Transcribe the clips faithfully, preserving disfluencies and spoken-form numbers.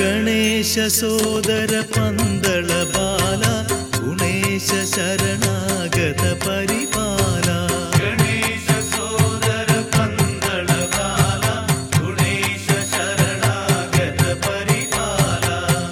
ಗಣೇಶ ಸೋದರ ಪಂದಳ ಬಾಲ ಗುಣೇಶ ಶರಣಾಗತ ಪರಿಪಾಲ ಗಣೇಶ ಸೋದರ ಪಂದಳ ಬಾಲ ಗುಣೇಶ ಶರಣಾಗತ ಪರಿಪಾಲ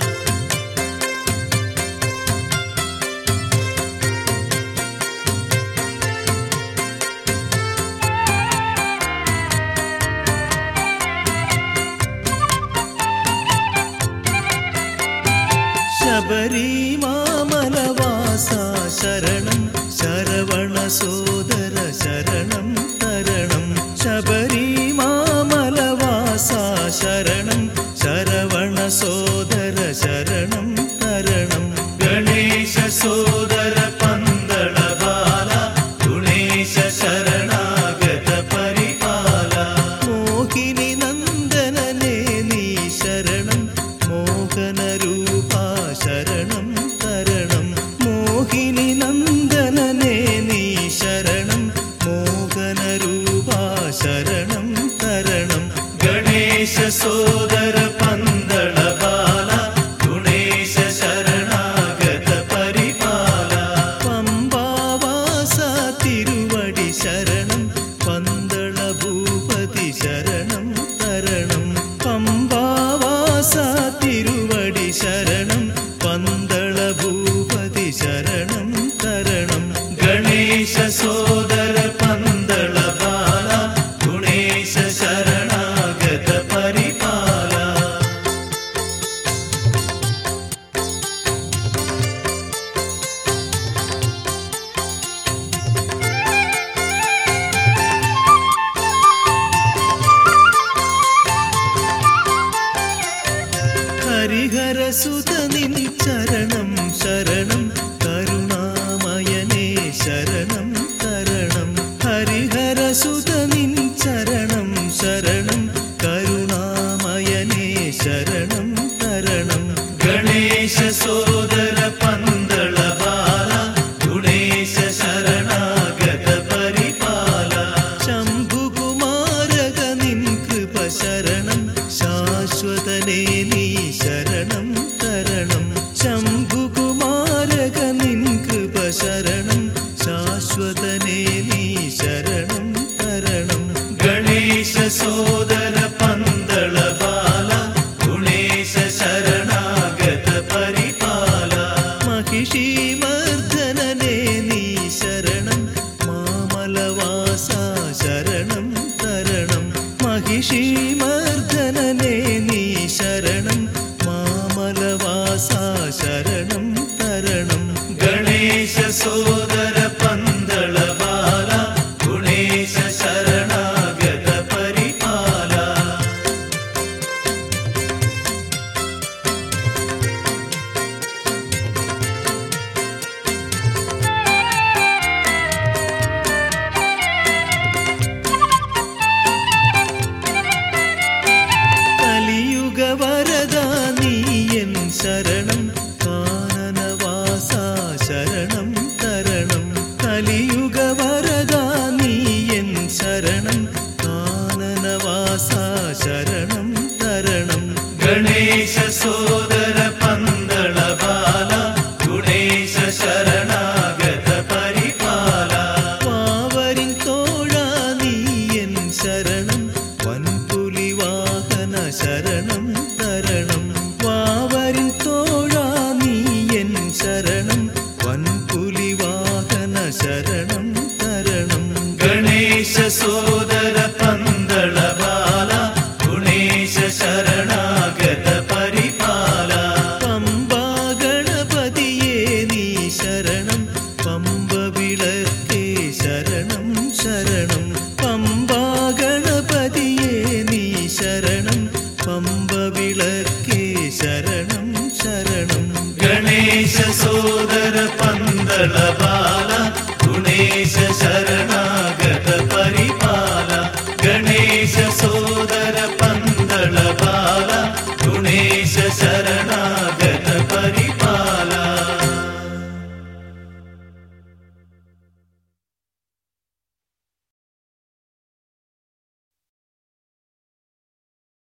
ಶಬರಿ ಮಾಮಲವಾಸ ಶರಣಂ ಶರವಣ ಸೋದರ ಶರಣಂ ತರಣಂ ಶಬರಿ ಮಾಮಲವಾಸ ಶರಣಂ ಶರವಣ ಸೋದರ ಶರಣಂ ತರಣಂ ಗಣೇಶ ಸೋದರ ಪಂದಳ ಬಾಲ ಗುಣೇಶ ಶರಣಾಗತ ಪರಿಪಾಲ ಮೋಹಿನಿ ನಂದನನೇ ನೀ ಶರಣಂ ಮೋಹನ ರೂಪ ಶರಣಂ ತರಣಂ ಮೋಹಿನಿ ನಂದನನೇ ನೀ ಶರಣಂ ಮೋಹನ ರೂಪ ಶರಣಂ ತರಣಂ ಗಣೇಶ ಸೋದರ ಪಂದಳ ಬಾಲ ಗುಣೇಶ ಶರಣಾಗತ ಪರಿಪಾಲ ಪಂಬಾವಾಸ ತಿರುವಡಿ ಶರಣಂ ಪಂದಳ ಭೂಪತಿ ಶರಣಂ ತರಣಂ ಪಂಬಾವಾಸ ತಿರುವಡಿ ಶರಣಂ ಪಂದಳ ಭೂಪತಿ ಶರಣಂ ತರಣಂ ಗಣೇಶ ಸೋದರ ಪಂದಳ ಬಾಲ ಗುಣೇಶ ಶರಣಾಗತ ಪರಿಪಾಲ ഹരിഹര സുതനിൻ ചരണം ശരണം കരുണാമയനേ ശരണം തരണം ഹരിഹര സുതനിൻ ചരണം ശരണം കരുണാമയനേ ശരണം തരണം ഗണേശ സോദര പന്തള ബാല ഗുണേശ ശരണാഗത പരിപാല ശംഭുകുമാരക നിൻ കൃപ ശരണം ശാശ്വതനേ നീ ശരണം തരണം ശംഭുകുമാരക നിൻ കൃപ ശരണം ശാശ്വതനേ നീ ശരണം തരണം ഗണേശ സോദര പന്തള ബാല ഗുണേശ ശരണാഗത പരിപാല മഹിഷി മർദ്ദനനേ നീ ശരണം മാമലവാസ ശരണം തരണം മഹിഷി മർദ്ദനനേ നീ ശരണം മാമലവാസ ശരണം തരണം ഗണേശ സോദര പന്തള ബാല ഗുണേശ ശരണാഗത പരിപാല കലിയുഗ വരദ നീ എൻ ശരണം കാനനവാസ ശരണം തരണം കലിയുഗ വരദ നീ എൻ ശരണം കാനനവാസ ശരണം തരണം ഗണേശ സോദര പന്തള ബാല ഗുണേശ ശരണാഗത പരിപാല പാവരിൻ തോഴ നീ എൻ ശരണം വൻപുലി വാഹന ശരണം തരണം പാവരിൻ തോഴ നീ എൻ ശരണം വൻപുലി വാഹന ശരണം തരണം ഗണേശ സോദര പന്തള ബാല ഗുണേശ ശരണാഗത പരിപാല പമ്പാ ഗണപതിയേ നീ ശരണം പമ്പ വിളക്കേ ശരണം ശരണം പമ്പാ ഗണപതിയേ നീ ശരണം പമ്പ വിളക്കേ ശരണം ശരണം ഗണേശ സോദര പന്തള ബാല ഗുണേശ ശരണ